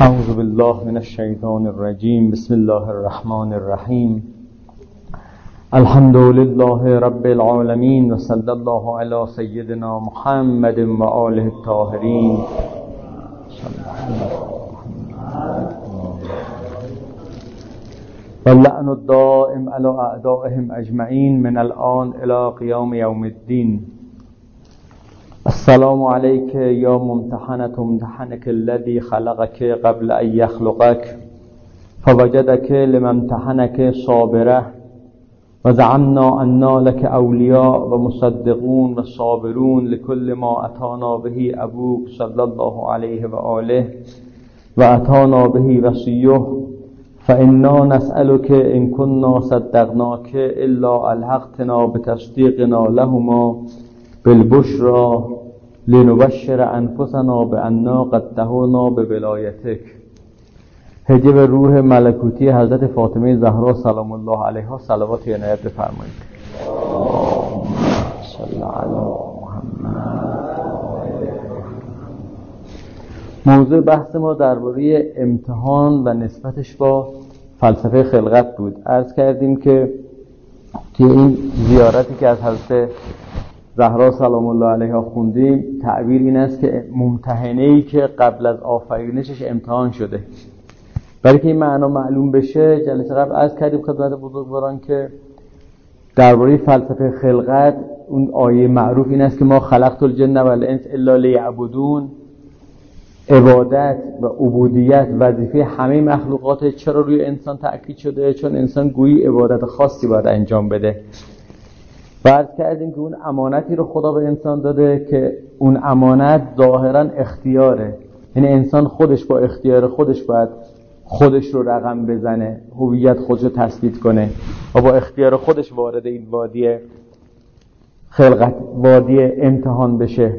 اعوذ بالله من الشیطان الرجیم. بسم الله الرحمن الرحیم. الحمد لله رب العالمین و صلی الله علی سیدنا محمد و آله الطاهرین. واللعن الدائم علی اعدائهم اجمعین من الان الی قیام یوم الدین. السلام علیک یا ممتحنة امتحنک الذی خلقک قبل ان یخلقک فوجدک لما امتحنک صابره و زعمنا انا لک اولیاء و مصدقون و صابرون لكل ما اتانا به ابوک صلی الله علیه و آله و اتانا به وصیه فانا نسألک ان كنا صدقناک الا الحقتنا بتصدیقنا لهما بالبشرى لنبشر انفسنا بأننا قد دهونا بولایتک. هدیه به روح ملکوتی حضرت فاطمه زهرا سلام الله علیها صلوات و عنایت بفرمایید. صلی علی محمد. موضوع بحث ما درباره امتحان و نسبتش با فلسفه خلقت بود. عرض کردیم که توی این زیارتی که از حضرت زهرا سلام الله علیها خوندیم، تعبیر این است که ممتحنه‌ای که قبل از آفرینشش امتحان شده. برای که این معنا معلوم بشه، جلسه قبل عرض کردیم خدمت بزرگواران که درباره فلسفه خلقت اون آیه معروف این است که ما خلقت الجن و الانس الا لیعبدون. عبادت و عبودیت وظیفه همه مخلوقات. چرا روی انسان تأکید شده؟ چون انسان گویی عبادت خاصی باید انجام بده. فرض کردیم که اون امانتی رو خدا به انسان داده که اون امانت ظاهراً اختیاره، یعنی انسان خودش با اختیار خودش باید خودش رو رقم بزنه، هویت خودش رو تثبیت کنه و با اختیار خودش وارد این وادی خلقت، وادی امتحان بشه.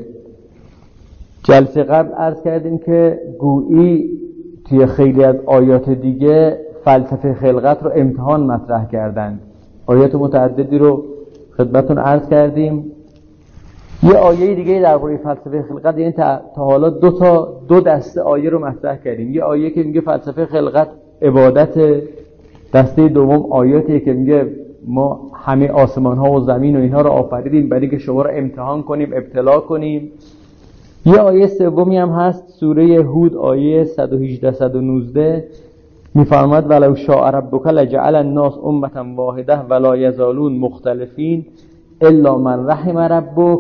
جلسه قبل عرض کردیم که گویی توی خیلی از آیات دیگه فلسفه خلقت رو امتحان مطرح کردند. آیات متعددی رو خدمتون عرض کردیم. یه آیه دیگه درباره فلسفه خلقت، یعنی تا حالا دو دسته آیه رو مطرح کردیم. یه آیه که میگه فلسفه خلقت عبادت، دسته دوم آیاتی که میگه ما همه آسمان ها و زمین و اینها رو آفریدیم برای که شما رو امتحان کنیم، ابتلا کنیم. یه آیه سومی هم هست، سوره هود آیه 118 119 میفرماد ولو شاء ربک لجعل الناس امة واحده ولا یزالون مختلفین الا من رحم ربک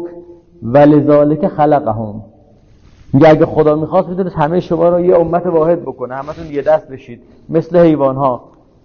ولذلک خلقهم. میگه اگه خدا میخواست میتونست همه شما رو یه امت واحد بکنه، همتون یه دست بشید مثل حیوانها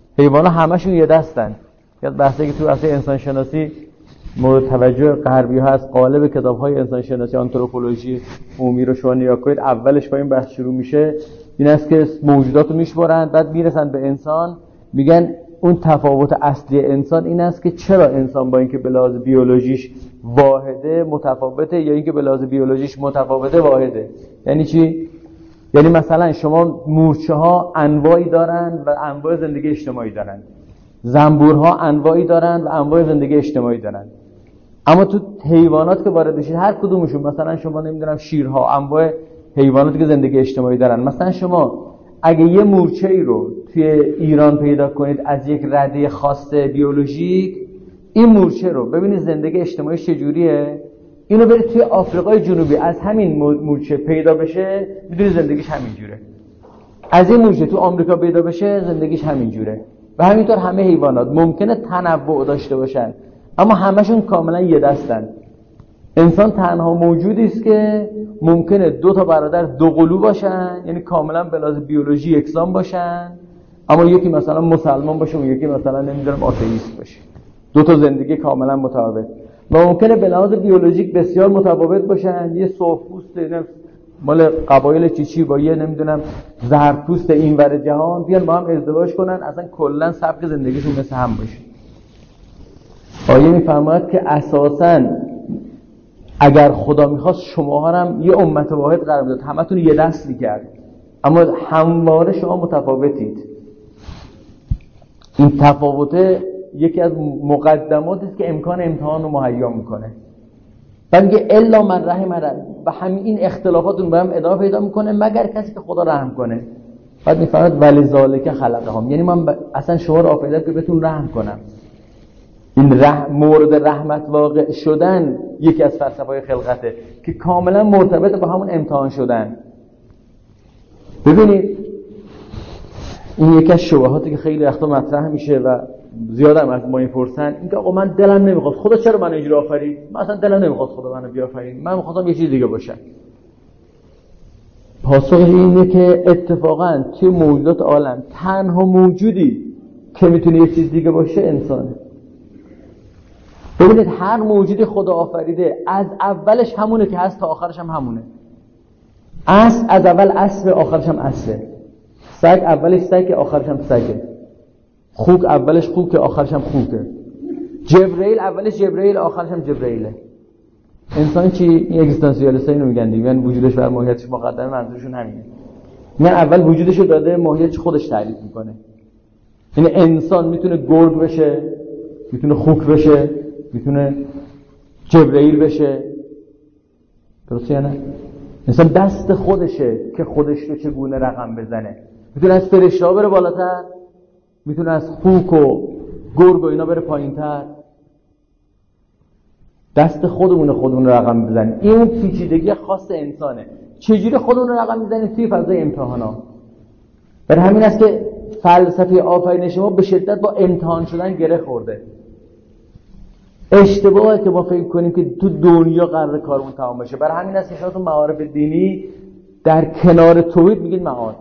همشون یه دستن. یاد بحثی که تو اصل انسان شناسی مورد توجه غربی ها هست، قالب کتاب‌های انسان شناسی آنتروپولوژی عمومی رو شما نگاه کنید، اولش با این بحث شروع میشه این است که موجودات رو میشمارن، بعد میرسن به انسان، میگن اون تفاوت اصلی انسان این است که چرا انسان با اینکه به لحاظ بیولوژیش واحده متفاوته یا اینکه به لحاظ بیولوژیش متفاوته واحده. یعنی چی؟ یعنی مثلا شما مورچه ها انواعی دارن و انواع زندگی اجتماعی دارن، زنبورها انواعی دارن و انواع زندگی اجتماعی دارن. اما تو حیوانات که وارد بشید هر کدومشون، مثلا شما نمیدونم شیرها انواع حیواناتی که زندگی اجتماعی دارن، مثلا شما اگه یه مورچه‌ای رو توی ایران پیدا کنید از یک رده خاص بیولوژیک، این مورچه رو ببینید زندگی اجتماعی چجوریه، اینو برید توی آفریقای جنوبی از همین مورچه پیدا بشه، میدونید زندگیش همینجوره. از این مورچه تو آمریکا پیدا بشه زندگیش همینجوره. و همینطور همه حیوانات ممکنه تنوع داشته باشن اما همشون کاملا یه دستن. انسان تنها موجودی است که ممکنه دو تا برادر دو قلو باشن، یعنی کاملا به لحاظ بیولوژی یکسان باشن، اما یکی مثلا مسلمان باشه و یکی مثلا نمیدونم آتئیست باشه. دو تا زندگی کاملا متفاوت. و ممکنه به لحاظ بیولوژیک بسیار متفاوت باشن، یه سرخپوست مال قبایل چیچی با یه نمیدونم زردپوست اینور جهان بیان با هم ازدواج کنن، اصلا کلا سبک زندگیشون مثل هم باشه. آیه میفرماید که اساساً اگر خدا میخواست شما هم یه امت واحد قرار میداد، همتون یه دست میکرد، اما همواره شما متفاوتید. این تفاوته یکی از مقدماتی است که امکان امتحان رو مهیا میکنه. بعد میگه الا من رحم ربک، و همین این اختلافات اون به هم ادامه پیدا میکنه مگر کسی که خدا رحم کنه. بعد میفرماید ولذالک خلقهم، یعنی من اصلا شما رو آفریدم که بهتون رحم کنم. این مورد رحمت واقع شدن یکی از فلسفه‌های خلقته که کاملا مرتبط با همون امتحان شدن. ببینید این یکی از شبهاتی که خیلی وقتا مطرح میشه و زیادم از ما میپرسن، اینکه آقا من دلم نمیخواد، خدا چرا منو اینجوری آفرید؟ من اصلا دلم نمیخواد خدا منو بیافرید، من میخواستم یه چیز دیگه باشم. پاسخ اینه که اتفاقا توی موجودات عالم تنها موجودی که میتونه یه چیز دیگه باشه انسانه. ببینید هر موجودی خدا آفریده از اولش همونه که هست تا آخرش هم همونه. اصل از اول اصل، آخرش هم اصله. سگ اولش سگ، آخرش هم سگه. خوک اولش خوک، آخرش هم خوکه. جبرئیل اولش جبرئیل، آخرش هم جبرئیله. انسان چی؟ این اگزیستانسیالیست‌ها اینو میگن دیگه، یعنی وجودش بر ماهیتش مقدمه، منظورشون همینه. میگن اول وجودش رو داده، ماهیتش خودش تعریف میکنه. یعنی انسان میتونه گرگ بشه، میتونه خوک بشه، میتونه جبرئیل بشه. درسته یا نه؟ انسان دست خودشه که خودش رو چگونه رقم بزنه. میتونه از فرشته‌ها بره بالاتر، میتونه از خوک و گرگ و اینا بره پایین‌تر. دست خودمون رو رقم بزنیم. این اون پیچیدگی خاص انسانه. چجوری خودمون رو رقم میزنیم؟ توی فضای امتحانا. برای همین است که فلسفه آفرینش ما به شدت با امتحان شدن گره خورده. اشتباهه که ما فکر کنیم که تو دنیا قرار کارمون تمام بشه. برای همین است که شما تو معارف دینی در کنار توحید میگید معاد.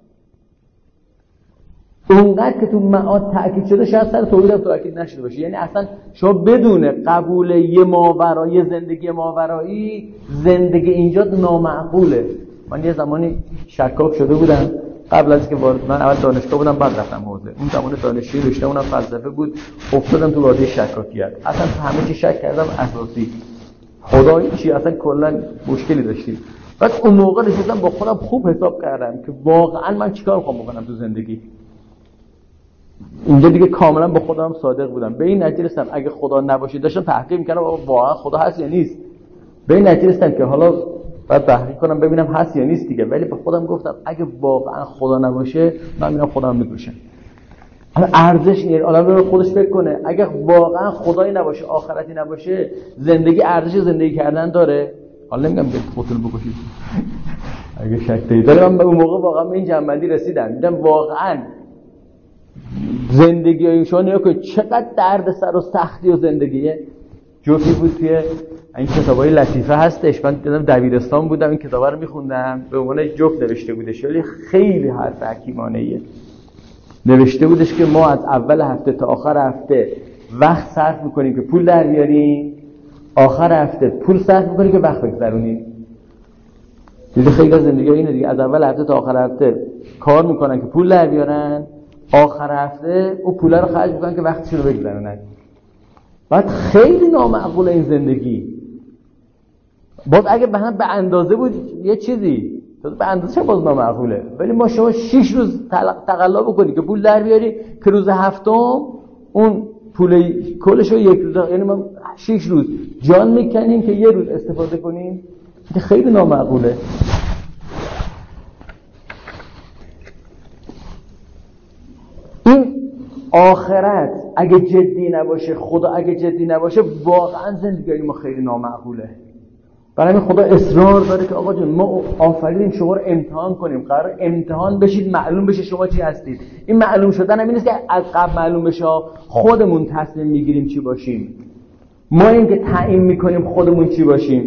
اونقدر که تو معاد تأکید شده شاید سر توحید هم تأکید نشده باشه. یعنی اصلا شما بدون قبول یه ماورایی، زندگی ماورایی، زندگی اینجا نامعقوله. من یه زمانی شکاک شده بودم قبل از که وارد، من اول دانشگاه بودم بعد رفتم حوزه. اون زمان دانشجوی رشته اونم فلسفه بود، افتادم تو وادی شکاکیت. اصلا همه چی شک کردم، اساسی خدایی چی، اصلا کلا مشکلی داشتیم. بعد اون موقع نشستم با خودم خوب حساب کردم که واقعا من چیکار می‌خوام بکنم تو زندگی. اینجا دیگه کاملا با خودم صادق بودم. به این نتیجه رسیدم اگه خدا نباشه، داشتم تحقیق می‌کردم واقعا خدا هست یا نیست. به این نتیجه رسیدم که حالا بعد تحقیق کنم ببینم هست یا نیست دیگه. ولی به خودم گفتم اگه واقعا خدا نباشه من میرم خودم میکشم. حالا ارزش این آدم رو خودش فکر کنه، اگه واقعا خدایی نباشه، آخرتی نباشه، زندگی ارزش زندگی کردن داره؟ حالا نمیگم برید خودتون بکشید. اگه شک دارید، من به اون موقع واقعا به این جنبندی رسیدم. دیدم واقعا زندگی ایشون نگاه کنید چقدر دردسر و سختی و زندگیه. جوکی بود توی این کتابای لطیفه هستش، من دیدم دبیرستان بودم این کتابا رو میخوندم، به عنوان جوک نوشته بودش، ولی خیلی حرف حکیمانه‌ایه. نوشته بودش که ما از اول هفته تا آخر هفته وقت صرف میکنیم که پول در بیاریم، آخر هفته پول صرف میکنیم که وقت بگذرونیم. دیگه خیلی از زندگی اینه دیگه، از اول هفته تا آخر هفته کار میکنن که پول در بیارن، آخر هفته او پولا رو خرج میکنن که وقتشون رو بگذرونن. بعد خیلی نامعقول این زندگی. باز اگه به اندازه بود یه چیزی، به اندازه باز نامعقوله. ولی ما شما 6 روز تقلا بکنی که پول در بیاری که روز هفتم اون پول کلش رو یک روز، یعنی ما 6 روز جان میکنیم که یه روز استفاده کنیم، که خیلی نامعقوله. این آخرت اگه جدی نباشه، خدا اگه جدی نباشه، واقعا زندگی ما خیلی نامعقوله. برای همین خدا اصرار داره که آقا جون ما آفریدیم شما رو امتحان کنیم، قرار امتحان بشید، معلوم بشه شما چی هستید. این معلوم شدن همین است که از قبل معلوم بشه، خودمون تصمیم میگیریم چی باشیم. ما این که تعیین میکنیم خودمون چی باشیم.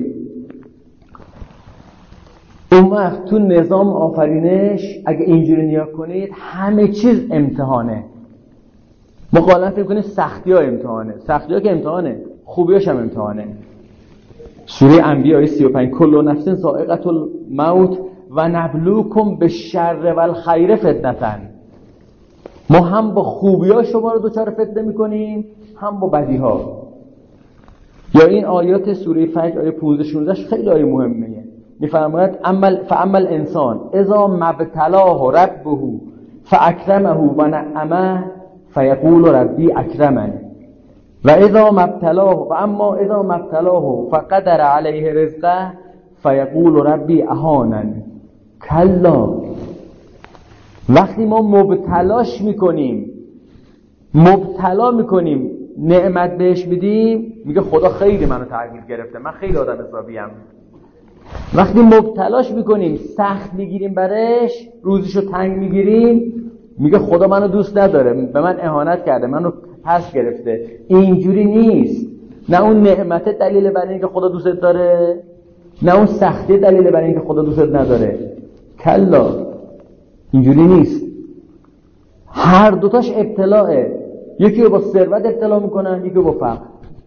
اون وقت تو نظام آفرینش اگه اینجوری نگاه کنید همه چیز امتحانه. ما غالبا فکر کنیم سختی‌ها امتحانه، سختی‌ها که امتحانه، خوبیاش هم امتحانه. سوره انبیاء 35 کل نفس ذائقة الموت و نبلوکم بالشر والخیر فتنة. ما هم با خوبی‌ها شما رو دوچار فتنه می‌کنیم، هم با بدی‌ها. یا این آیات سوره فجر آیه 15 16 خیلی آیه مهمه. می‌فرماید فاما الانسان اذا ما ابتلاه ربه فاکرمه و نعمه فیقول ربی اکرمن و اذا مبتلاه و اما اذا مبتلاه فقدر علیه رزقه فیقول ربی اهانن. کلا وقتی ما مبتلا میکنیم نعمت بهش میدیم، میگه خدا خیلی منو تغییر گرفته، من خیلی آدم حسابیم. وقتی مبتلاش میکنیم، سخت میگیریم برش، روزیشو تنگ میگیریم، میگه خدا منو دوست نداره، به من اهانت کرده، منو پس گرفته. اینجوری نیست. نه اون نعمت دلیل بر اینکه خدا دوستت داره، نه اون سختی دلیل بر اینکه خدا دوستت نداره. کلا، اینجوری نیست. هر دوتاش ابتلاعه. یکی رو با ثروت ابتلا میکنن، یکی رو با فقر.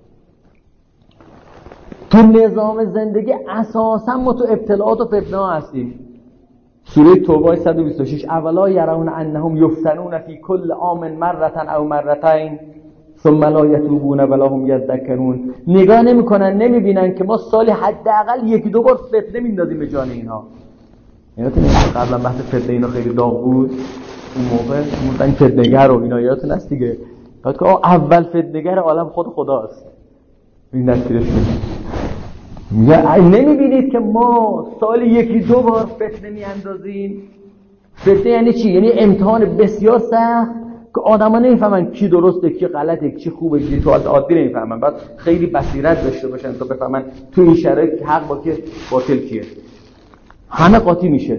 تو نظام زندگی اساسا ما تو ابتلاعات و فتنه ها هستیم. سوره توبه 126 اولا یرون انهم یفتنون فی کل عام مرة او مرتين ثم لا یتوبون ولا هم یذکرون. نگاه نمیکنن، نمیبینن که ما سالی حداقل یکی دو بار فتنه میندازیم به جان اینها. یادتون قبلا بحث فتنه اینا خیلی داغ بود. اون موقع مردن فتنه‌گر رو اینا یادتون هست دیگه. بعد که اول فتنه‌گر عالم خود خداست. این نتیجهش میگه نمیبینید که ما سالی یکی دو بار فتنه میاندازیم. فتنه یعنی چی؟ یعنی امتحان بسیار سخت که آدما نمیفهمن کی درسته کی غلطه، کی خوبه کی تو عادی نمیفهمن. بعد خیلی بصیرت داشته باشن تا بفهمن تو این شرایط حق با که باطل کیه. همه قاطی میشه.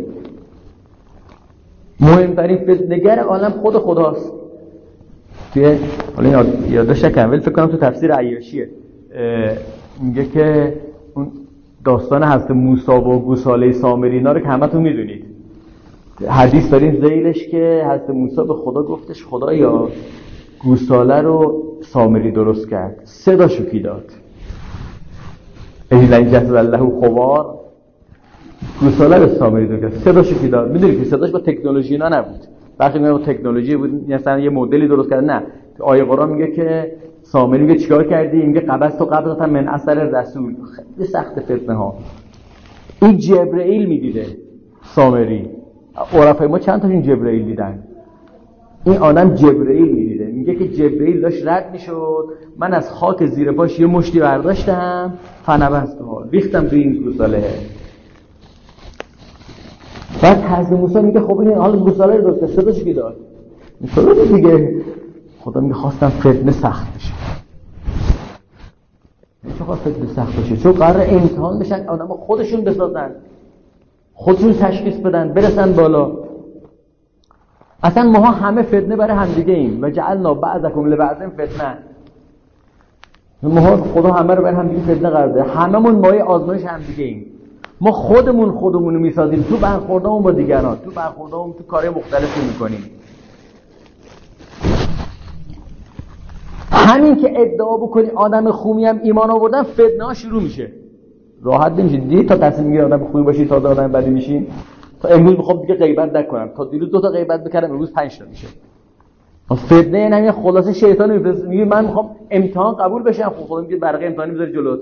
مهمترین فتنه‌گر عالم خود خداست. توی حالا یادداشت کردم، ولی فکر کنم تو تفسیر عیاشیه، میگه که اون داستان حضرت موسی و گوساله سامری اینا رو که همتون میدونید. حدیث دارین ذیلش که حضرت موسی به خدا گفتش خدایا گوساله رو سامری درست کرد، صداشو کی داد؟ اجلن جسد الله خوار. گوساله رو سامری درست کرد، صداشو کی داد؟ میدونید که صداش با تکنولوژی اینا نبود. وقتی میگه با تکنولوژی بود مثلا یه مدلی درست کرد، نه. آیه قرآن میگه که سامری میگه چیکار کردی؟ میگه قبضت و قبضت من اثر رسول. خیلی سخت فتنه ها. این جبرئیل میدیده سامری. عرفای ما چند تا این جبرئیل دیدن. این آدم جبرئیل میدیده. میگه که جبرئیل داشت رد میشد، من از خاک زیر پاش یه مشتی برداشتم، فنبذتها، ریختم تو این گوساله. بعد حضرت موسی میگه خب این حالا گوساله رو درست صداش کی داد؟ صداش دیگه. خدا میگه خواستم فتنه سخت بشه. چرا فتنه سخت بشه؟ چون قرار امتحان بشن، آدم‌ها خودشون بسازن، خودشون تشخیص بدن، برسن بالا. اصلا ما همه فتنه برای همدیگه ایم و جعلنا بعضکم لبعض فتنه. ما خدا همه رو برای همدیگه فتنه قرار داده. هممون مایه آزمایش همدیگه ایم. ما خودمون رو میسازیم تو برخوردامون با دیگران، تو برخوردامون تو کارهای مختلفی میکنیم. همین که ادعا بکنی آدم خوبی هم ایمان آوردن، فتنه ها شروع میشه. راحت نمیشه. دیدی تا تصمیم میگیری آدم خوبی باشی تا آدم بدی میشی. تا امروز میخوام دیگه غیبت نکنم، تا دیروز 2 تا غیبت بکردم، امروز 5 تا میشه. فتنه یعنی خلاصه شیطان میفرسته میگه من میخوام امتحان قبول بشم. خب خدا میگه برقه امتحانی میذاری جلوت.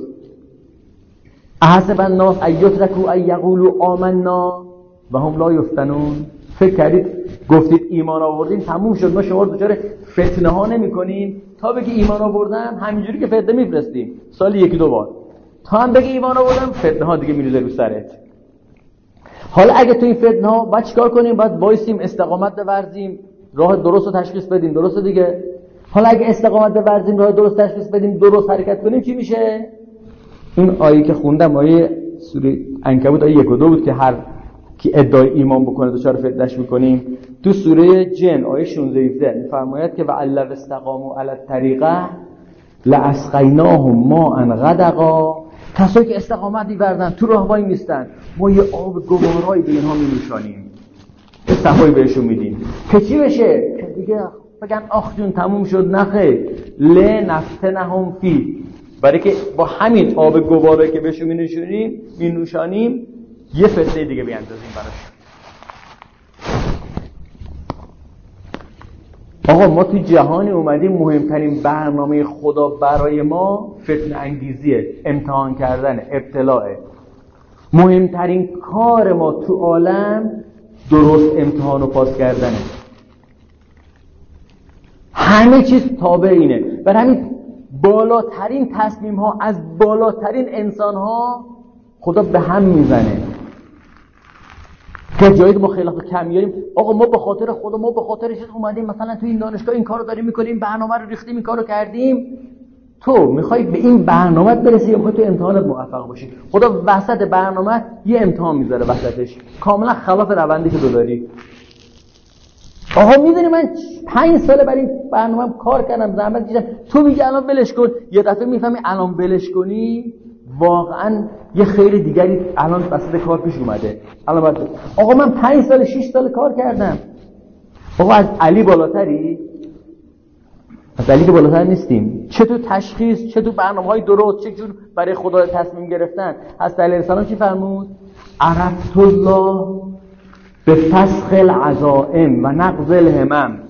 احسب الناس ان یترکوا ان یقولوا آمنا و هم لا یفتنون. فکر کردید گفتید ایمان آوردیم تموم شد، ما شما رو دچار فتنه ها نمی‌کنیم؟ تا بگی ایمان آوردم همینجوری که فتنه میفرستیم سالی 1-2 بار، تا هم بگی ایمان آوردم فتنه ها دیگه میریزه رو سرت. حالا اگه تو این فتنه ها باید چیکار کنیم؟ باید وایسیم، استقامت بورزیم، راه درست رو تشخیص بدیم. درسته دیگه؟ حالا اگه استقامت بورزیم، راه درست تشخیص بدیم، درست حرکت کنیم، چی میشه؟ این آیه که خوندم آیه سوره عنکبوت آیه 1 و 2 بود که هر کی ادعای ایمان بکنه دچار فتنه‌اش می‌کنیم. تو سوره جن آیه 16 می‌فرماید که وعلّ استقاموا علی الطریقه لاسقیناهم ماء غدقا. کسایی که استقامت می‌ورزن تو راه وای میستن، ما یه آب گوارایی به اینها می‌نوشانیم، یه صفایی بهشون میدیم که چی بشه؟ که دیگه بگن آخ جون تموم شد. نخیر، لنفتنهم فی، برای که با همین آب گواره که بهشون می‌نوشانیم یه فتنه دیگه بیاندازیم براش. آقا ما تو جهانی اومدیم، مهمترین برنامه خدا برای ما فتنه انگیزیه، امتحان کردن، ابتلاعه. مهمترین کار ما تو عالم درست امتحان و پاس کردنه. همه چیز تابع اینه. برای همین بالاترین تصمیم ها از بالاترین انسان ها خدا به هم میزنه. که جایی که ما خیلی کم میاریم، آقا ما به خاطر خدا، ما به خاطر چیز اومدیم مثلا تو این دانشگاه این کارو داریم میکنیم، برنامه رو ریختیم، این کارو کردیم. تو میخوای به این برنامه برسی یا میخوای تو امتحانات موفق باشی؟ خدا وسط برنامه یه امتحان میذاره وسطش، کاملا خلاف روندی که تو داری. آقا میدونی من 5 سال برای این برنامه کار کردم، زحمت کشیدم، تو میگی الان ولش کن. یه دفعه میفهمی الان ولش کنی واقعا یه خیر دیگری الان وسط کار پیش اومده. الان آقا من 5 سال 6 سال کار کردم. آقا از علی بالاتری؟ از علی که بالاتر نیستیم. چه تو تشخیص، چه تو برنامه‌های درست، چه جور برای خدا تصمیم گرفتن. حضرت علیه السلام چی فرمود؟ عرفت الله به فسخ العزائم و نقض الهمم.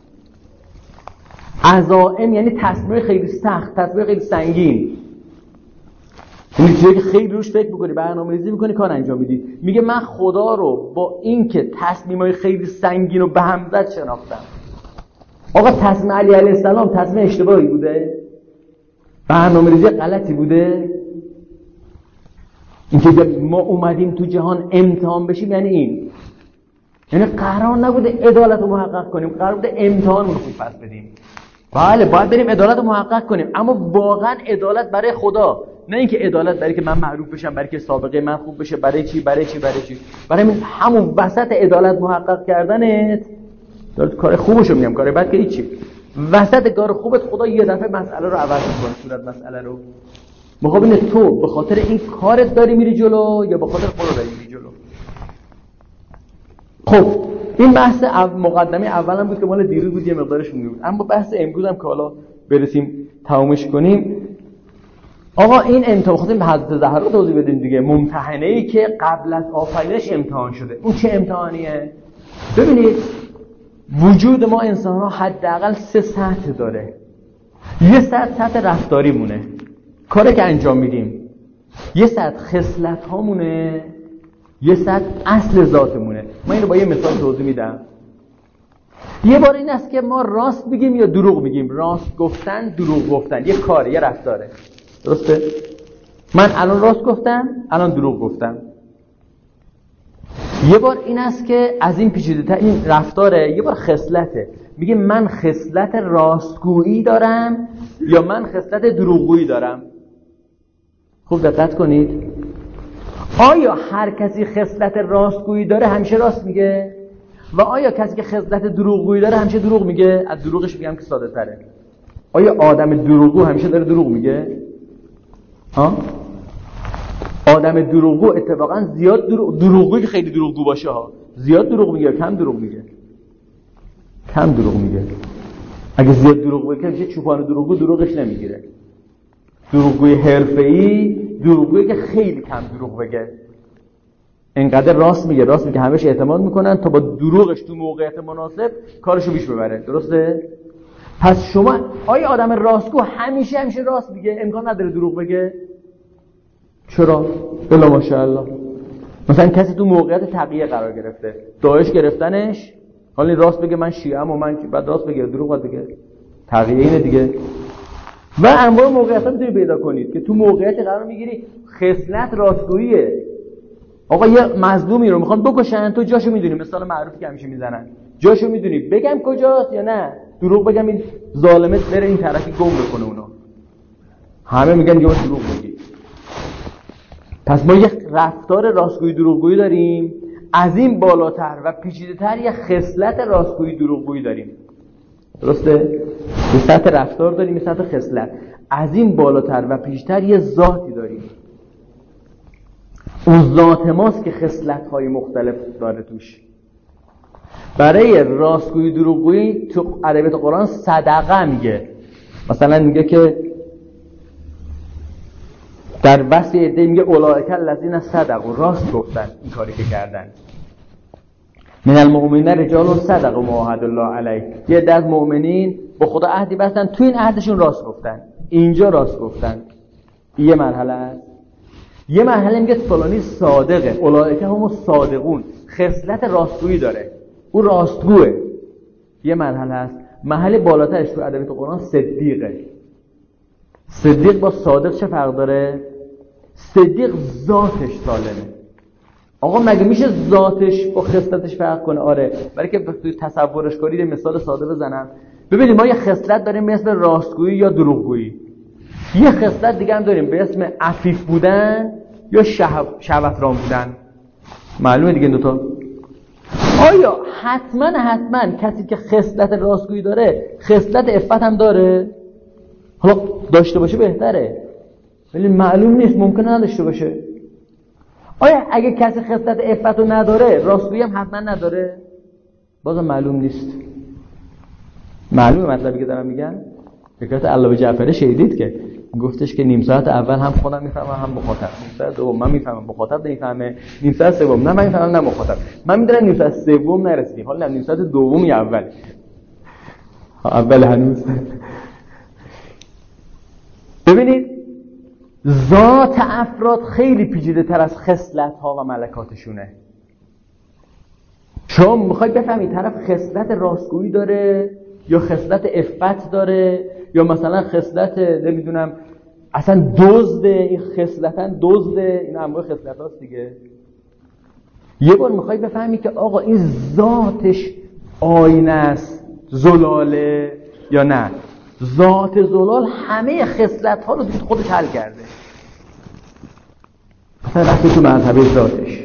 عزائم یعنی تصمیم خیلی سخت، تصمیم خیلی سنگین. این چیزی که خیلی روش فکر می‌کنی، برنامه‌ریزی می‌کنی، کار انجام میدی. میگه من خدا رو با اینکه تصمیم‌های خیلی سنگین رو به هم زد شناختم. آقا تصمیم علی علیه السلام تصمیم اشتباهی بوده؟ برنامه‌ریزی غلطی بوده؟ اینکه ما اومدیم تو جهان امتحان بشیم یعنی این. یعنی قرار نبوده عدالت رو محقق کنیم، قرار بوده امتحانمون رو خوب پس بدیم. بله باید بریم عدالت رو محقق کنیم، اما واقعا عدالت برای خدا، نه اینکه عدالت برای که من معروف بشم، برای که سابقه من خوب بشه، برای چی؟ برای همون وسط عدالت محقق کردنت کار خوبشو میگم، کار بد که هیچی. وسط کار خوبت خدا یه دفعه مسئله رو عوض می‌کنه، صورت مسئله رو. مقابل تو به خاطر این کارت داری میری جلو یا به خاطر خدا داری میری جلو؟ خب این بحث مقدمه اولم بود که مال دیروز بود، یه مقدارش مونده بود. اما بحث امروز هم که حالا برسیم تمامش کنیم، آقا این امتحان خودم به حضرت زهرا توضیح بدیم دیگه. ممتحنه‌ای که قبل از آفرینش امتحان شده. اون چه امتحانیه؟ ببینید وجود ما انسان‌ها حداقل 3 سطح داره. یه سطح رفتاری مونه، کاری که انجام میدیم. یه سطح خصلت هامونه، یه سطح اصل ذاتمونه. من اینو با یه مثال توضیح میدم. یه بار این است که ما راست میگیم یا دروغ میگیم. راست گفتن، دروغ گفتن، یه کاره، یه رفتاره. درسته؟ من الان راست گفتم، الان دروغ گفتم. یه بار این است که از این پیچیده‌تر این رفتاره، یه بار خصلته. میگه من خصلت راستگویی دارم یا من خصلت دروغگویی دارم. خوب دقت کنید. آیا هر کسی خصلت راستگویی داره همیشه راست میگه؟ و آیا کسی که خصلت دروغگویی داره همیشه دروغ میگه؟ از دروغش میگم که ساده تره. آیا آدم دروغگو همیشه داره دروغ میگه؟ ها؟ آدم دروغگو اتفاقا زیاد دروغگویی که خیلی دروغگو باشه ها، زیاد دروغ میگه، کم دروغ میگه؟ کم دروغ میگه. اگه زیاد دروغ بگه میشه چوپان دروغگو دروغش نمیگیره. دروغگوی حرفه‌ای دروغگویی که خیلی کم دروغ بگه، انقدر راست میگه همه‌اش اعتماد میکنن تا با دروغش تو موقعیت مناسب کارشو پیش ببره. درسته؟ پس شما آیا آدم راستگو همیشه راست میگه؟ امکان نداره دروغ بگه؟ چرا؟ بلا ماشاءالله. مثلا کسی تو موقعیت تقیه قرار گرفته، داعش گرفتنش، حالا راست بگه من شیعه ام و من بعد راست بگه دروغ باید بگه؟ تقیه اینه دیگه. و انواع موقعیت‌ها میتونی پیدا کنید که تو موقعیت قرار میگیری خصلت راستگوییه. آقا یه مظلومی رو میخوان بکشن، تو جاشو میدونی، مثال معروفی که همیشه میزنن، جاشو میدونی بگم کجاست یا نه دروغ بگم این ظالمت بره این طرفی گم بکنه اونو؟ همه میگن که دروغ بگی. پس ما یه رفتار راستگویی دروغگویی داریم، از این بالاتر و پیچیده‌تر یه خصلت راستگویی دروغگویی داریم. درسته؟ یه سطح رفتار داریم، یه سطح خصلت. از این بالاتر و پیشتر یه ذاتی داریم. اون ذات ماست که خصلت‌های مختلف داره توش. برای راستگویی دروغگویی تو ادبیات قرآن صدقه میگه. مثلا میگه که در وصف عده میگه اولئک الذین صدقوا، راست گفتن این کاری که کردن. من المؤمنین رجال صدقوا ما عهد الله علیه، یه عده از مؤمنین با خدا عهدی بستن، تو این عهدشون راست گفتن، اینجا راست گفتن. یه مرحله است. یه مرحله میگه فلانی صادقه، اولئک هم الصادقون، خصلت راستگویی داره، او راستگوه. یه مرحله است. مرحله بالاترش تو ادبیات قرآن صدیقه. صدیق با صادق چه فرق داره؟ صدیق ذاتش سالمه، آقا مگه میشه ذاتش با خصلتش فرق کنه؟ آره، برای که توی تصورش کنید مثال ساده بزنم. ببینید ما یه خصلت داریم به اسم راستگویی یا دروغگویی. یه خصلت دیگه هم داریم به اسم عفیف بودن یا شهوتران بودن. معلومه دیگه این دوتا. آیا حتما کسی که خصلت راستگویی داره خصلت عفت هم داره؟ حالا داشته باشه بهتره، ولی معلوم نیست، ممکنه نداشته باشه. آیا اگه کسی خصلت عفت رو نداره راستگویی هم حتما نداره؟ بازم معلوم نیست. معلومه مطلبی که دارم میگم؟ فکرات علامه جعفری شنیدید که گفتش که نیم ساعت اول هم خودم میفهمم هم مخاطب، نیم ساعت دوم من میفهمم مخاطب نمیفهمه، نیم ساعت سوم نه من میفهمم نه مخاطب. من میدونم نیم ساعت سوم نرسیدیم، حالا نیم ساعت دومی اول هنوز. ببینید ذات افراد خیلی پیچیده تر از خصلت ها و ملکاتشونه. شما میخواید بفهمید طرف خصلت راستگویی داره یا خصلت عفت داره یا مثلا خصلت نمیدونم اصلا دزده، این خصلتاً دزده، این انواع خصلت هاست دیگه. یه بار میخواید بفهمید که آقا این ذاتش آینه است، زلاله یا نه. ذات زلال همه خصلت ها رو خودش حل کرده. مثلا رفتی تو مرتبه ذاتش.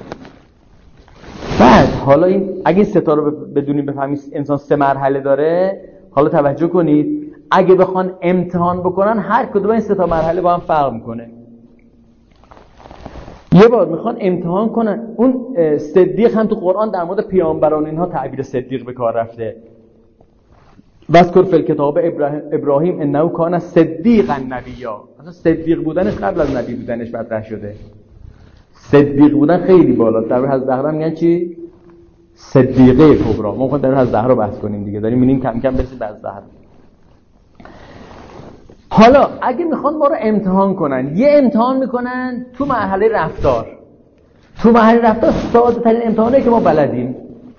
بعد حالا این اگه این ستا رو بدونیم بفهمید انسان 3 مرحله داره، حالا توجه کنید اگه بخوان امتحان بکنن هر کدوم این 3 مرحله با هم فرق میکنه. یه بار میخوان امتحان کنن، اون صدیق هم تو قرآن در مورد پیامبران اینها تعبیر صدیق به کار رفته. واذکر فی الکتاب ابراهیم انه کان صدیقا نبیا. اصلا صدیق بودنش قبل از نبی بودنش مطرح شده. صدیق بودن خیلی بالا. در حضرت زهرا میگن چی؟ صدیقه کبری. ما میخوایم در حضرت زهرا بحث کنیم دیگه، داریم میبینیم کم کم برسیم به زهرا. حالا اگه میخوان ما رو امتحان کنن، یه امتحان میکنن تو مرحله رفتار. تو مرحله رفتار ساده ترین امتحانه که ما بلدیم.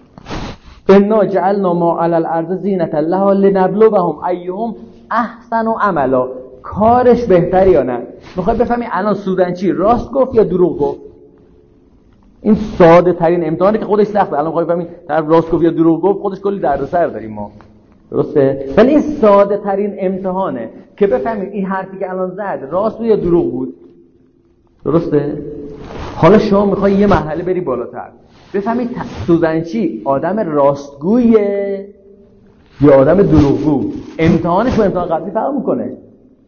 انا جعلنا ما علی الارض زینة لها لنبلوهم ایهم احسن عملا. کارش بهتره یا نه. میخوای بفهمی الان سودنچی راست گفت یا دروغ گفت؟ این ساده ترین امتحانه که خودش سخته. الان میخوای بفهمی طرف راست گفت یا دروغ گفت، خودش کلی دردسر داریم ما. درسته؟ ولی این ساده ترین امتحانه که بفهمید این حرفی که الان زد راست بود یا دروغ بود. درسته؟ حالا شما میخوای یه مرحله بری بالاتر، بفهمید سوزنچی آدم راستگویه یا آدم دروغگو. امتحانش با امتحان قبلی فرق میکنه.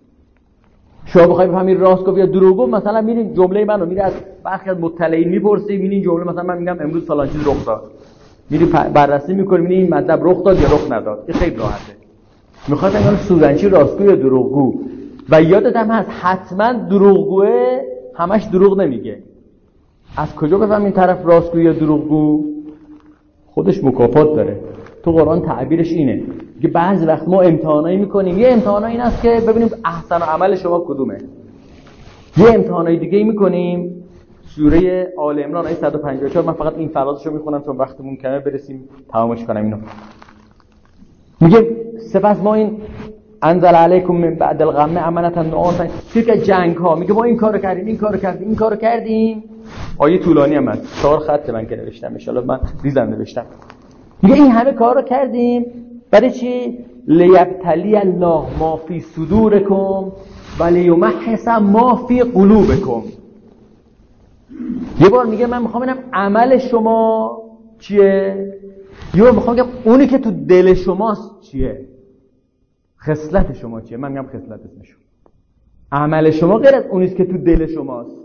شما بخوای بفهمید راست گفت یا دروغ گفت، مثلا میرین جمله منو میری از برخی از مطلعین میپرسی، میبینین جمله مثلا من میگم امروز فلان چیز رخ داد، میری بررسی میکنی میبینی این مطلب رخ داد یا رخ نداد. این خیلی راحته. میخواد بگم سوزنچی راستگو یا دروغگو. و یادت هم هست حتما دروغگوه همش دروغ نمیگه. از کجا بفهم این طرف راستگو یا دروغگو؟ خودش مکافات داره. تو قرآن تعبیرش اینه که بعضی وقت ما امتحانایی میکنیم. یه امتحانایی این است که ببینیم احسن عمل شما کدومه. یه امتحانای دیگه میکنیم. سوره آل عمران آیه 154. من فقط این فرازشو میخونم چون وقتمون کمه، برسیم تمامش کنم اینو. میگه سپس ما این انزل علیکم من بعد الغم امنه نعاسا. توی جنگ ها میگه ما این کارو کردیم، این کارو کردیم. آیه طولانی هم هست، 4 خط من که نوشتم، ان شاءالله من ریزم نوشتم. میگه این همه کارو کردیم برای چی؟ لیبتلی الله ما فی صدورکم و لیمحص ما فی قلوبکم. یه بار میگه من میخوام ببینم عمل شما چیه، یه بار میخوام بگم اونی که تو دل شماست چیه، خصلت شما چیه. من میگم خصلت اسمشو. عمل شما غیر از اونیست که تو دل شماست.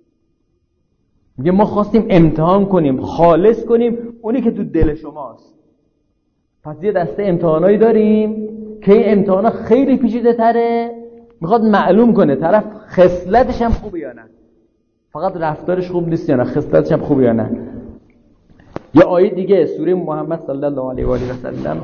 میگه ما خواستیم امتحان کنیم، خالص کنیم اونی که تو دل شماست. پس یه دسته امتحانایی داریم که این امتحانا خیلی پیچیده تره. میخواد معلوم کنه طرف خصلتش هم خوبه یا نه، فقط رفتارش خوب نیست یا نه، خصلتش هم خوبه یا نه. یه آیه دیگه سوره محمد صلی الله علیه و آله و سلم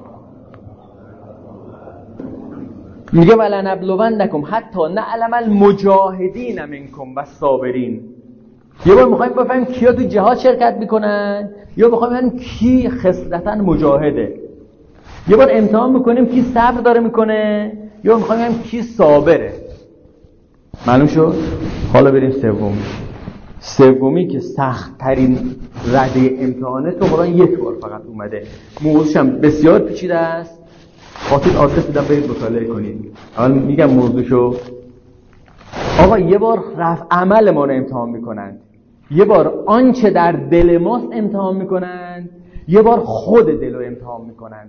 میگه ولنبلونکم حتی نعلم المجاهدین منکم والصابرین. یه بار میخوایم بفهمیم کیا تو جهاد شرکت میکنن، یا میخوایم ببینیم کی خصلتاً مجاهده. یه بار امتحان میکنیم کی صبر داره میکنه، یا میخوایم ببینیم کی صابره. معلوم شد؟ حالا بریم سومی که سخت ترین رده امتحانه تو قرآن یک بار فقط اومده، موضوعش هم بسیار پیچیده است. خاطر آدرس دیدم برید مطالعه کنید. اول میگم موضوعشو. آقا یه بار رفع عمل ما رو امتحان میکنند، یه بار آنچه در دل ماست امتحان میکنند، یه بار خود دل رو امتحان میکنند.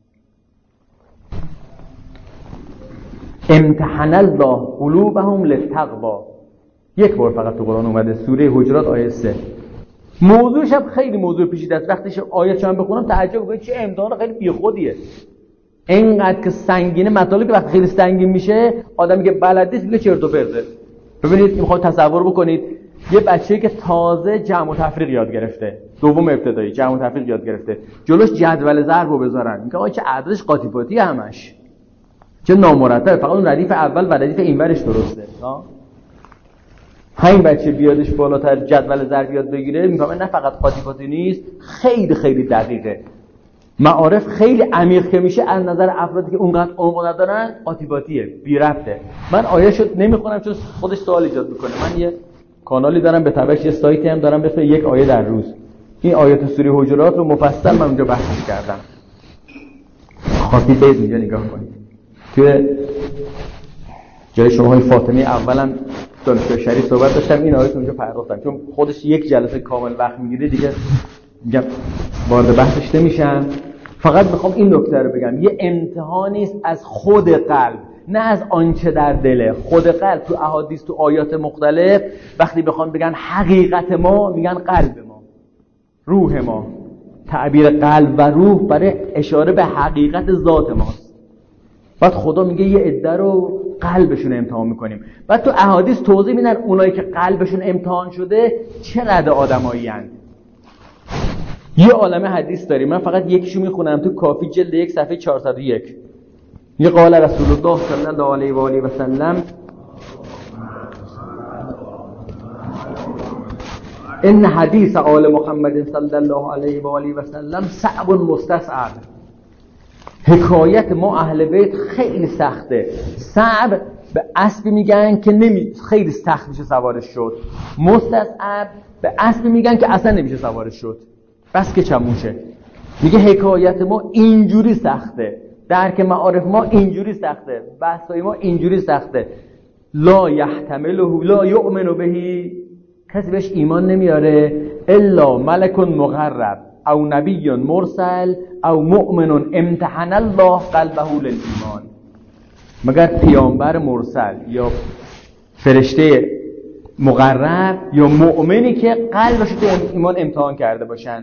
امتحن الله قلوبهم للتقوا، یک بار فقط تو قرآن اومده، سوره حجرات آیه 3. موضوعش هم خیلی موضوع پیچیده است. وقتی آیه چند بخونم تعجب کنید چه امتحان خیلی بیخودیه. اینقدر که سنگینه مطالبی که وقتی خیلی سنگین میشه آدمی که بلد نیست میگه چرت و پرته. ببینید میخواد تصور بکنید یه بچه‌ای که تازه جمع و تفریق یاد گرفته، دوم ابتدایی جمع و تفریق یاد گرفته، جلوش جدول ضرب رو بذارن میگه آقا چه عددش قاطی پاتی همش، چه نامرتب، فقط اون ردیف اول و ردیف اینورش درسته. همین بچه بیادش بالاتر جدول ضرب یاد بگیره میفهمه نه فقط قاطی پاتی نیست، خیلی خیلی دقیقه. معارف خیلی عمیق که میشه از نظر افرادی که اونقدر عمق ندارن قاطی پاتیه، بی ربطه. من آیه شد نمیخونم چون خودش سوال ایجاد میکنه. من یه کانالی دارم به تبعش یه سایتی هم دارم به اسم یک آیه در روز. این آیات سوره حجرات رو مفصل من اونجا بحث کردم. خواستید برید اونجا نگاه کنید. توی جای شماهای فاطمی اولا دانشگاه شریف صحبت داشتم، این آیه اونجا پرداختم چون خودش یک جلسه کامل وقت میگیره دیگه میگم وارد بحثش نمیشم. فقط میخوام این نکته رو بگم، یه امتحانی است از خود قلب نه از آنچه در دله. خود قلب تو احادیث تو آیات مختلف وقتی بخوام بگن حقیقت ما میگن قلب ما، روح ما. تعبیر قلب و روح برای اشاره به حقیقت ذات ماست. بعد خدا میگه یه عده رو قلبشون امتحان میکنیم. بعد تو احادیث توضیح میدن اونایی که قلبشون امتحان شده چه رد آدمایی هستند. یه عالمه حدیث داریم، من فقط یکیشو میخونم تو کافی جلد 1 صفحه 401. یه قال رسول الله صلی الله علیه و آله و سلم ان حدیث آل محمد صلی الله علیه و آله و سلم صعب مستصعب. حکایت ما اهل بیت خیلی سخته. صعب به اسبی میگن که خیلی سخت میشه سوارش شد. مستصعب به اسبی میگن که اصلا نمیشه سوارش شد، بس که چموشه. میگه حکایت ما اینجوری سخته، درک معارف ما اینجوری سخته، بحثای ما اینجوری سخته. لا یحتمله لا یؤمن بهی، کسی بهش ایمان نمیاره الا ملک مقرب او نبی مرسل او مؤمن امتحن الله قلبه للایمان. مگر پیامبر مرسل یا فرشته مقرب یا مؤمنی که قلبش رو ایمان امتحان کرده باشن.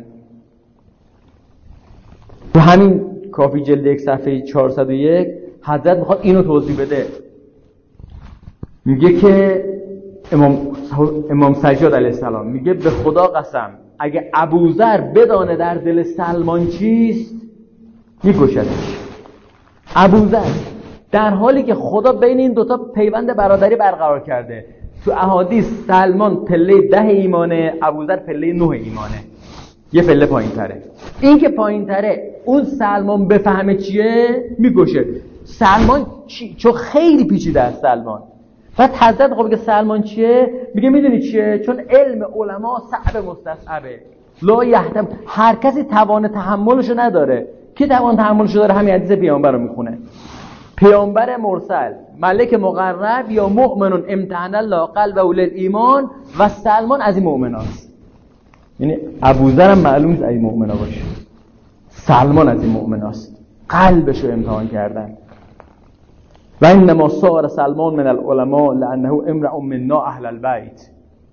تو همین کافی جلد 1 صفحه 401 حضرت میخواد اینو توضیح بده. میگه که امام سجاد علیه السلام میگه به خدا قسم اگه ابوذر بدانه در دل سلمان چیست میکشدش. ابوذر در حالی که خدا بین این دوتا پیوند برادری برقرار کرده. تو احادیث سلمان پله 10 ایمانه، ابوذر پله 9 ایمانه، یه پله پایین تره. این که پایین تره اون سلمان بفهمه چیه میکشه. سلمان چون خیلی پیچیده است سلمان. بعد حضرت خب بگه سلمان چیه؟ میگه میدونی چیه؟ چون علم علما صعب مستصعبه. لا یحتم، هر کسی توان تحملشو نداره. کی توان تحملشو داره؟ همین حدیث پیامبر رو میخونه. پیامبر مرسل، ملک مقرب یا مؤمن امتحن الله قلبه للایمان و سلمان از این مؤمناست. یعنی ابوذر هم معلوم نیست از این مؤمنا باشه، سلمان از این مؤمناست، قلبشو امتحان کردن. و انما صار سلمان من العلماء لانه امرؤ منا اهل البیت.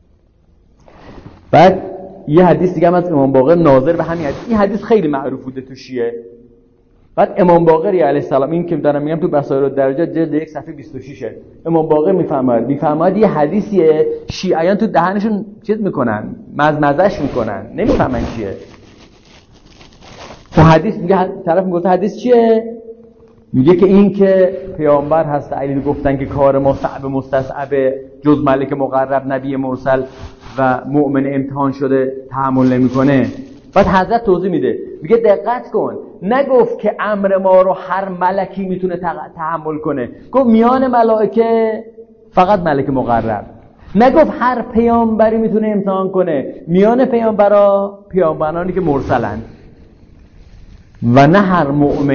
بعد یه حدیث دیگه هم از امام باقر ناظر به همین حدیث. این حدیث خیلی معروف بوده تو شیعه. بعد امام باقری علیه السلام، این که دارم میگم تو بصائر الدرجات جلد 1 صفحه 26 امام باقر میفهمد یه حدیثیه شیعیان تو دهنشون چیز میکنن، مزمزش میکنن، نمیفهمن چیه. تو حدیث میگه، طرف میگه حدیث چیه؟ میگه که این که پیامبر هست علی گفتن که کار ما صعب مستصعب، جز ملک مقرب نبی مرسل و مؤمن امتحان شده تحمل نمیکنه. بعد حضرت توضیح میده، میگه دقت کن، نگفت که امر ما رو هر ملکی میتونه تحمل کنه، گفت میان ملائکه فقط ملک مقرب. نگفت هر پیامبری میتونه امتحان کنه، میان پیامبرانی که مرسلن، و نه هر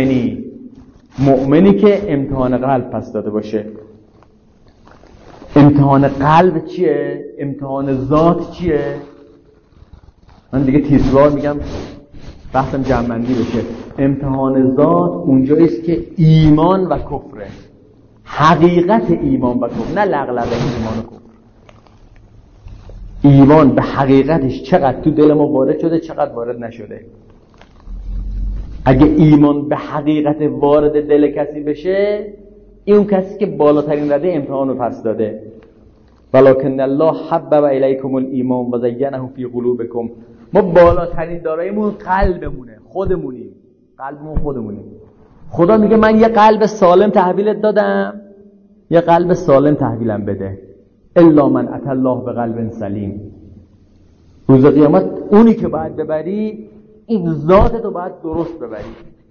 مؤمنی که امتحان قلب پس داده باشه. امتحان قلب چیه؟ امتحان ذات چیه؟ من دیگه تیزوار میگم بحثم جمع‌بندی بشه. امتحان ذات اونجاییست که ایمان و کفره، حقیقت ایمان و کفر، نه لغلغه ایمان و کفر. ایمان به حقیقتش چقدر تو دل ما وارد شده، چقدر وارد نشده. اگه ایمان به حقیقت وارد دل کسی بشه، این کسی که بالاترین رده امتحان رو پس داده. ولکن الله حبب الیکم الایمان و زینه فی قلوبکم. ما بالاترین داراییمون قلبمونه، خودمونیم. خدا میگه من یه قلب سالم تحویلت دادم، یه قلب سالم تحویلم بده. الا من اتى الله بقلب سلیم. روز قیامت اونی که باید ببری، این ذاتتو باید درست ببری.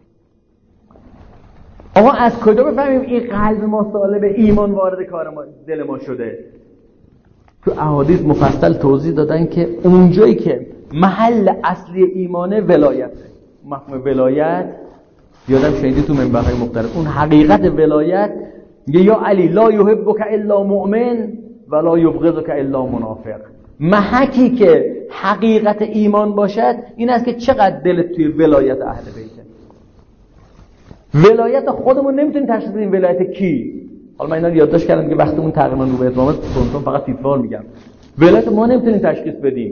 آقا از کجا بفهمیم این قلب ما سالم، ایمان وارد کار ما، دل ما شده؟ تو احادیث مفصل توضیح دادن که اونجایی که محل اصلی ایمانه ولایته. مفهوم ولایت یادم شنیدی تو منبرهای مختلف، اون حقیقت ولایت میگه یا علی لا یحبک الا مؤمن ولا یبغضک الا منافق. محکی که حقیقت ایمان باشد این است که چقدر دلت توی ولایت اهل بیته. ولایت خودمون نمیتونیم تشخیص بدیم ولایت کی. حالا من اینا رو یادداشت کردم که وقتمون تقریبا رو به اتمام تونتون فقط تیتوار میگم. ولایت ما نمیتونیم تشخیص بدیم.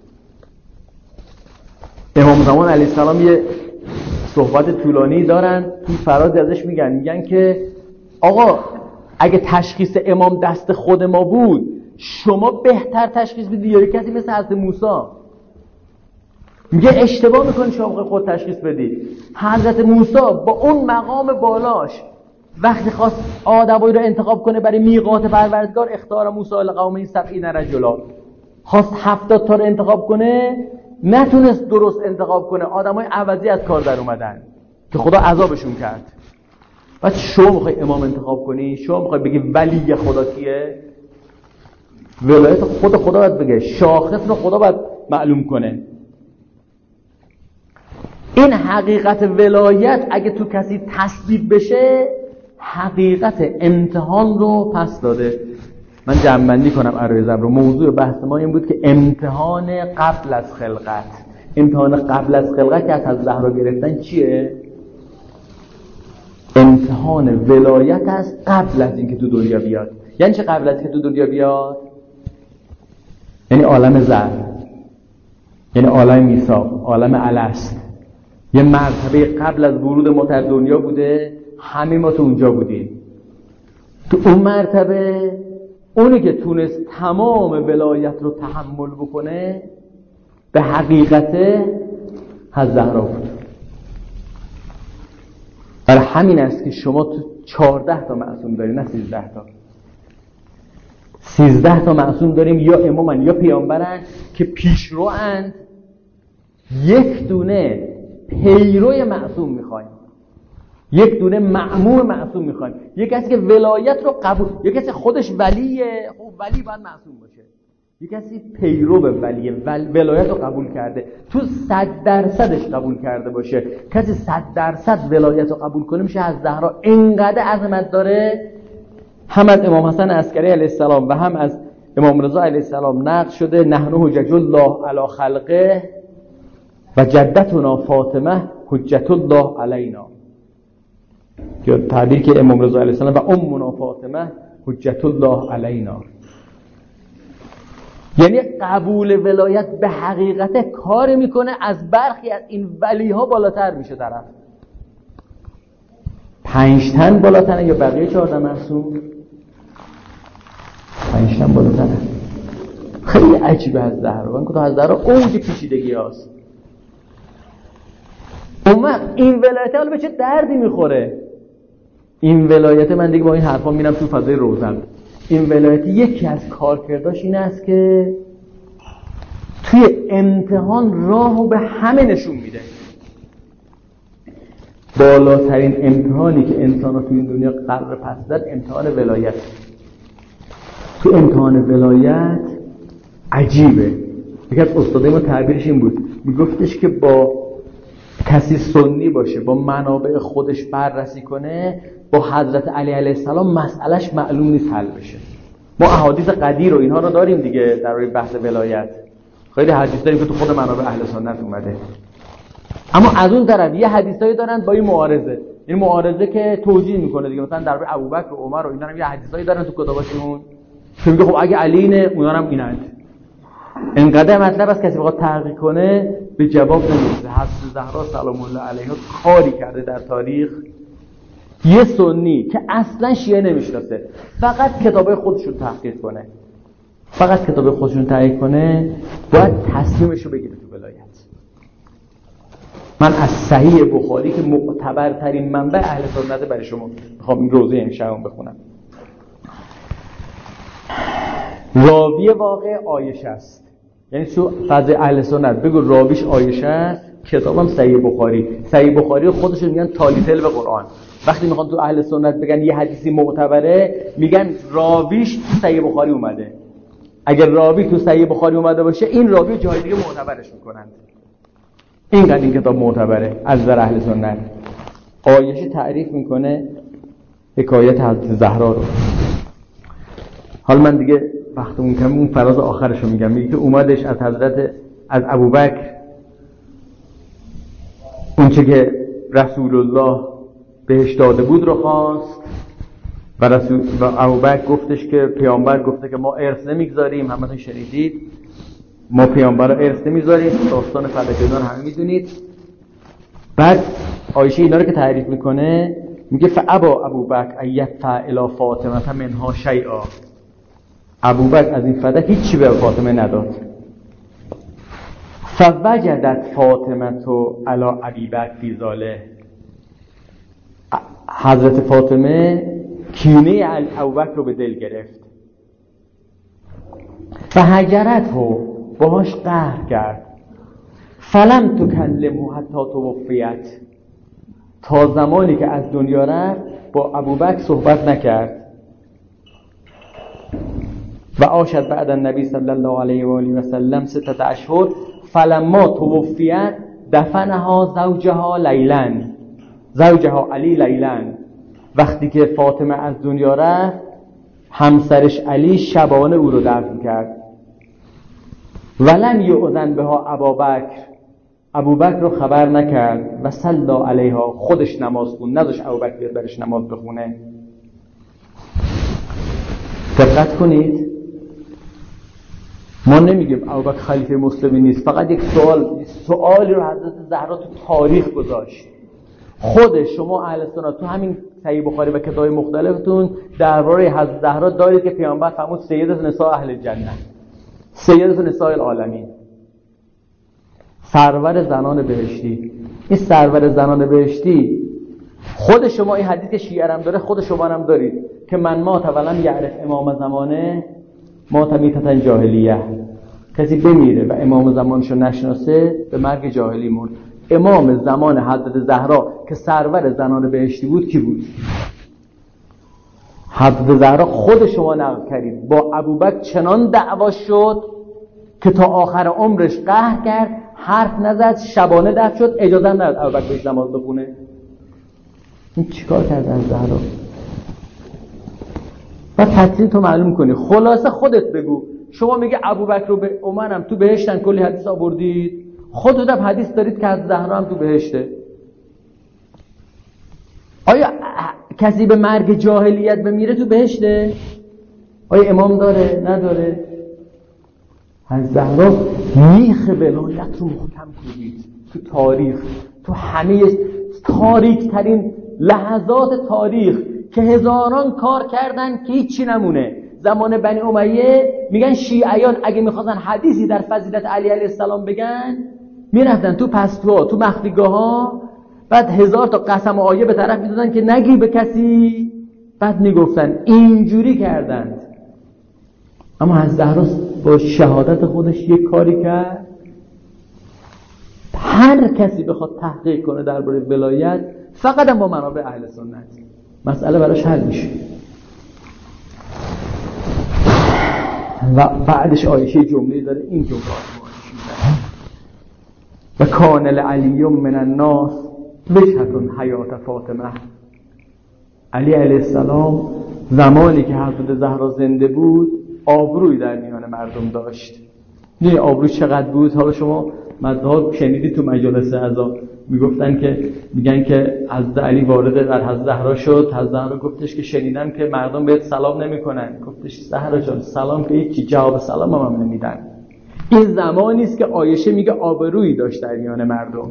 امام زمان علیه السلام یه صحبت طولانی دارن، توی فراز ازش میگن که آقا اگه تشخیص امام دست خود ما بود، شما بهتر تشخیص بدید یا کسی مثل حضرت موسی؟ میگه اشتباه میکنی شما خود تشخیص بدید. حضرت موسی با اون مقام بالاش وقتی خواست آدمایی رو انتخاب کنه برای میقات پروردگار، اختار موسی لقومه 70 رجلا، خواست 70 تا رو انتخاب کنه، نتونست درست انتخاب کنه. آدمای عوضی از کار در اومدن که خدا عذابشون کرد. بعد شما میخوای امام انتخاب کنی؟ شما میخوای بگی ولی خدا کیه؟ ولایت خدا باید بگه، شاخص رو خدا باید معلوم کنه. این حقیقت ولایت اگه تو کسی تثبیت بشه، حقیقت امتحان رو پس داده. من جمع‌بندی کنم عرایضم رو. موضوع بحث ما این بود که امتحان قبل از خلقت، امتحان قبل از خلقت که از زهرا گرفتن چیه؟ امتحان ولایت است قبل از اینکه تو دنیا بیاد. یعنی چه قبل از اینکه تو دنیا بیاد؟ یعنی عالم زر، یعنی عالم میثاق، عالم الست. یه مرتبه قبل از ورود ما در دنیا بوده، همه ما تو اونجا بودیم. تو اون مرتبه اونی که تونست تمام ولایت رو تحمل بکنه به حقیقت حضرت زهرا بود. برای همین است که شما تو 14 تا معصوم داری، نه 13 تا. 13 تا معصوم داریم، یا امامن یا پیامبرن که پیشروان. یک دونه پیروی معصوم میخوایم، یک دونه مأمور معصوم میخوایم، یک کسی که ولایت رو قبول، یک کسی خودش ولیه، خب ولی باید معصوم باشه. یک کسی پیرو ولیه، ولایت رو قبول کرده، تو 100%ش قبول کرده باشه. کسی 100% ولایت رو قبول کنه میشه از زهرا. اینقدر عظمت داره. هم از امام حسن عسکری علیه السلام و هم از امام رضا علیه السلام نقل شده نحن حجت الله علی خلقه و جدتنا فاطمه حجت الله علینا، که تعبیر که امام رضا علیه السلام و امنا فاطمه حجت الله علینا، یعنی قبول ولایت به حقیقت کار میکنه از برخی از این ولیها بالاتر میشه طرف. 5 تن بالاتره یا بقیه 14 معصوم؟ 5 تن بالاتره. خیلی عجیبه از زهرا. من گفتم از زهرا اوج پیچیدگی هاست. این ولایت حالا به چه دردی میخوره؟ این ولایت، من دیگه با این حرفا میرم تو فضای روزن. این ولایت یکی از کارکرداش این است که توی امتحان راهو به همه نشون میده. بالاترین امتحانی که انسان ها توی این دنیا قرار پس داد امتحان ولایت. تو امتحان ولایت عجیبه. یکی از استادای ما تعبیرش این بود، میگفتش که با کسی سنی باشه، با منابع خودش بررسی کنه، با حضرت علی علیه السلام مسئلهش معلوم نیست حل بشه. ما احادیث قدیر و اینها رو داریم دیگه در روی بحث ولایت، خیلی حدیث داریم که تو خود منابع اهل سنت اومده. اما از اون طرف یه حدیثایی دارن با این معارضه، این معارضه که توجیه میکنه دیگه، مثلا در روی ابوبکر و عمر و اینا هم یه حدیثایی دارن تو کتاباشون که میگه خب اگه علی اینه اونا هم اینند. اینقدر مطلب از کسی بخواد تحقیق کنه به جواب نمیرسه. حضرت زهرا سلام الله علیها کاری کرده در تاریخ، یه سنی که اصلا شیعه نمیشناسه فقط کتابای خودشون تحقیق کنه، فقط کتاب خودشون تحقیق کنه، باید تصمیمشو بگیره تو ولایت. من از صحیح بخاری که معتبرترین منبع اهل سنت برای شما میخوام این روزه امشب بخونم. راوی واقع عایشه است، یعنی تو فضل اهل سنت بگو راویش عایشه است، کتابم صحیح بخاری. صحیح بخاری خودشون میگن تالیتل به قرآن. وقتی میخوان تو اهل سنت بگن یه حدیثی معتبره، میگن راویش تو صحیح بخاری اومده. اگر راوی تو صحیح بخاری اومده باشه، این راوی جای دیگه معتبرش میکنند. اینقدر این کتاب معتبره از نظر اهل سنت. عایشه تعریف میکنه حکایت حضرت زهرا رو. حالا من دیگه وقتمون کم، اون فراز آخرش رو میگم. میگه که اومدش از ابوبکر اونچه که رسول الله بهش داده بود رو خواست و ابوبکر گفتش که پیامبر گفته که ما ارث نمیگذاریم، همتون شنیدید، ما پیامبر رو ارث نمیگذاریم، داستان فلکیان همه میدونید. بعد عایشه اینا رو که تعریف میکنه میگه فابا ابوبکر ایدفع الی فاطمه منها شیئا. ابوبکر از این فدک هیچی به فاطمه نداد. فوجدت فاطمه تو علی ابی بکر فی ذاله. حضرت فاطمه کینه ابوبکر رو به دل گرفت. فهجرته، باهاش قهر کرد. فلم تکلمه حتی توفیت، تا زمانی که از دنیا رفت با ابوبکر صحبت نکرد. و عاشت بعد النبی صلی الله علیه و آله و سلم 6 اشهر فلما توفیت دفنها زوجها لیلن، زوجها علی لیلن. وقتی که فاطمه از دنیا رفت، همسرش علی شبانه او رو دفن کرد. ولن یؤذن بها ابوبکر، ابوبکر رو خبر نکرد. و صلی علیها، خودش نماز خوند، نذاش ابوبکر بیاد برش نماز بخونه. دقت کنید، ما نمیگیم ابوبکر خلیفه مسلمین نیست، فقط یک سوالی رو حضرت زهرا تو تاریخ گذاشت. خود شما اهل سنت تو همین صحیح بخاری و کتاب مختلفتون درباره حضرت زهرا دارید که پیامبر فرمود سیدت نساء اهل جنه، سیدت نساء العالمین، سرور زنان بهشتی. این سرور زنان بهشتی خود شما این حدیث که شیعه هم داره، خود شما هم دارید که من مات ولم یعرف امام زمانه مات میتة جاهلیه. کسی بمیره و امام زمانشو نشناسه به مرگ جاهلی مرد. امام زمان حضرت زهرا که سرور زنان بهشتی بود کی بود؟ حضرت زهرا خود شما نقل کردید با ابوبکر چنان دعوا شد که تا آخر عمرش قهر کرد، حرف نزد، شبانه دفن شد، اجازه نداد ابوبکر بهش نماز بخونه. این چیکار کرد از زهرا؟ بعد تفصیل تو معلوم کنی. خلاصه خودت بگو. شما میگه ابوبکر رو به عمرم تو بهشتن، کلی حدیث آوردید، خودت هم حدیث دارید که از زهرا هم تو بهشته. آیا کسی به مرگ جاهلیت بمیره تو بهشته؟ آیا امام داره؟ نداره؟ از زهرا میخ ولایت رو محکم کنید تو تاریخ، تو همه تاریک ترین لحظات تاریخ که هزاران کار کردن که هیچی نمونه. زمان بنی امیه میگن شیعیان اگه میخواستن حدیثی در فضیلت علی علیه السلام بگن، میرفتن تو پستوها، تو مخفیگاه ها، بعد 1000 تا قسم و آیه به طرف میدادن که نگی به کسی، بعد میگفتن اینجوری کردند. اما از زهرا با شهادت خودش یک کاری کرد. هر کسی بخواد تحقیق کنه درباره ولایت، فقط هم با منابع اهل سنت، مسئله براش حل میشه. و بعدش عایشه جمله داره، این جمله و کان لعلی من الناس وجهة حیات فاطمه. علی علیه السلام زمانی که حضرت زهرا زنده بود آبروی در میان مردم داشت. نه آبروی چقدر بود؟ حالا شما مدها شنیدی تو مجالس عزا میگن که حضرت علی وارد در حضرت زهرا شد، حضرت زهرا گفتش که شنیدم که مردم بهت سلام نمیکنن. گفتش زهرا جان سلام که هیچی، جواب سلام هم نمیدن. این زمانی است که عایشه میگه آبرویی داشت در میان مردم.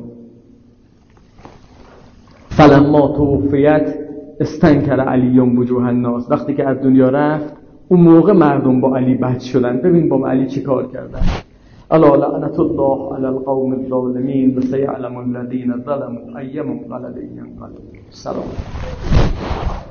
فلما توفیت استنکر علی وجوه الناس. وقتی که از دنیا رفت اون موقع مردم با علی بد شدن. ببین با علی چی کار کردن. الا لعنت الله علی القوم الظالمین و سیعلم الذین ظلموا ای منقلب ینقلبون. سلام.